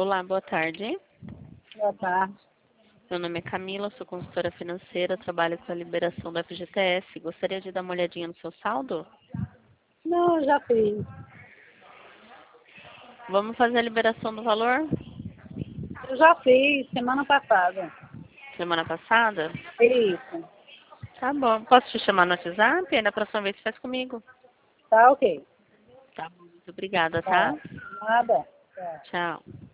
Olá, boa tarde. Boa tarde. Meu nome é Camila, sou consultora financeira, trabalho com a liberação da FGTS. Gostaria de dar uma olhadinha no seu saldo? Não, eu já fiz. Vamos fazer a liberação do valor? Eu já fiz semana passada. Semana passada? Isso. Tá bom. Posso te chamar no WhatsApp? Aí na próxima vez você faz comigo. Tá ok. Tá bom. Muito obrigada, tá? Tá. Nada. Tá. Tchau.